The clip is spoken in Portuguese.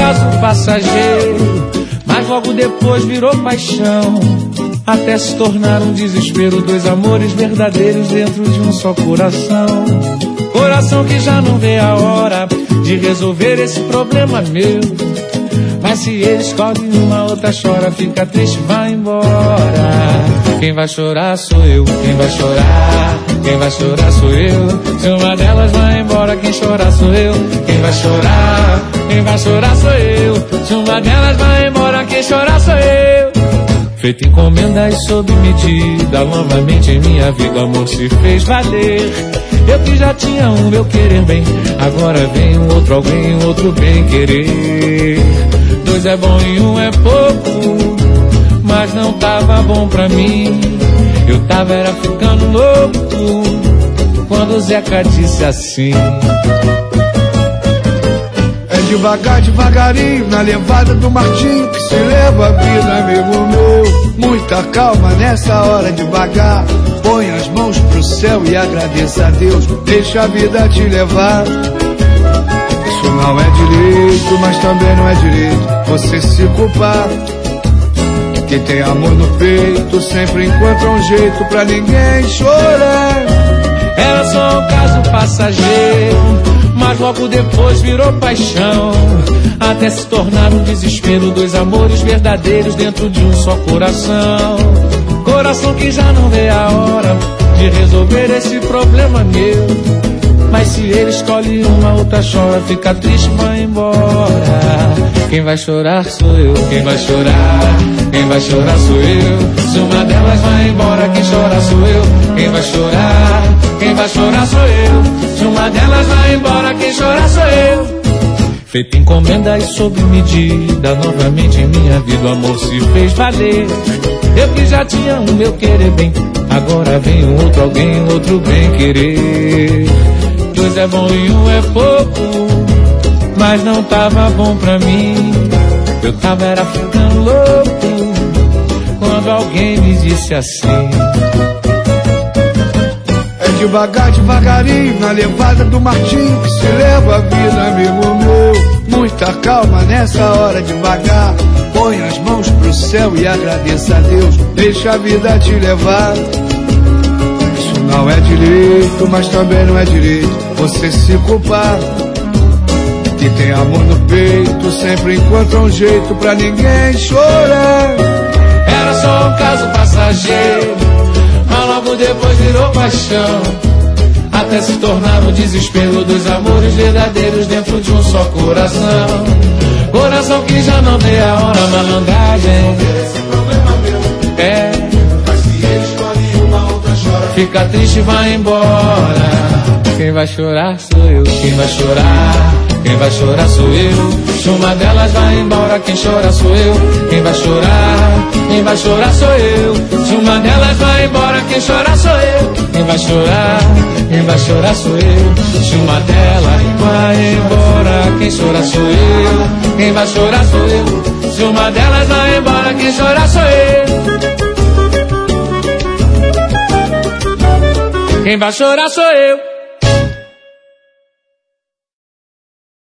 caso passageiro, mas logo depois virou paixão, até se tornar um desespero. Dois amores verdadeiros dentro de um só coração. Coração que já não vê a hora de resolver esse problema meu. Mas se ele escolhe uma, outra chora, fica triste, vai embora. Quem vai chorar sou eu, quem vai chorar, quem vai chorar sou eu. Se uma delas vai embora, quem chorar sou eu. Quem vai chorar, quem vai chorar sou eu. Se uma delas vai embora, quem chorar sou eu. Feito encomenda e sob medida, novamente em minha vida o amor se fez valer. Eu que já tinha um meu querer bem, agora vem um outro alguém, um outro bem querer. Dois é bom e um é pouco, mas não tava bom pra mim. Eu tava era ficando louco quando o Zeca disse assim: é devagar, devagarinho, na levada do Martinho, que se leva a vida, amigo meu. Muita calma nessa hora, devagar. Põe as mãos pro céu e agradeça a Deus. Deixa a vida te levar. Isso não é direito, mas também não é direito você se culpar. Quem tem amor no peito sempre encontra um jeito pra ninguém chorar. Era só um caso passageiro, mas logo depois virou paixão, até se tornar um desespero. Dois amores verdadeiros dentro de um só coração. Coração que já não vê a hora de resolver esse problema meu. Mas se ele escolhe uma, outra chora, fica triste, vai embora. Quem vai chorar sou eu, quem vai chorar, quem vai chorar sou eu. Se uma delas vai embora, quem chora sou eu. Quem vai chorar, quem vai chorar sou eu. Se uma delas vai embora, quem chora sou eu. Feito encomenda e sob medida, novamente em minha vida o amor se fez valer. Eu que já tinha um meu querer bem, agora vem um outro alguém, um outro bem querer. Dois é bom e um é pouco, mas não tava bom pra mim. Eu tava era ficando louco quando alguém me disse assim: é devagar, devagarinho, na levada do Martinho, que se leva a vida, amigo meu. Muita calma nessa hora, devagar. Põe as mãos pro céu e agradeça a Deus. Deixa a vida te levar. Isso não é direito, mas também não é direito você se culpar. Quem tem amor no peito sempre encontra um jeito pra ninguém chorar. Era só um caso passageiro, mas logo depois virou paixão, até se tornar um desespero. Dois amores verdadeiros dentro de um só coração. Coração que já não vê a hora, malandragem. É, mas se ele escolhe uma, outra chora, fica triste, vai embora. Quem vai chorar sou eu, quem vai chorar, quem vai chorar sou eu. Se uma delas vai embora, quem chora sou eu. Quem vai chorar, quem vai chorar sou eu. Se uma delas vai embora, quem chora sou eu. Quem vai chorar, quem vai chorar sou eu. Se uma delas vai embora, quem chora sou eu. Quem vai chorar sou eu. Se uma delas vai embora, quem chora sou eu. Quem vai chorar sou eu.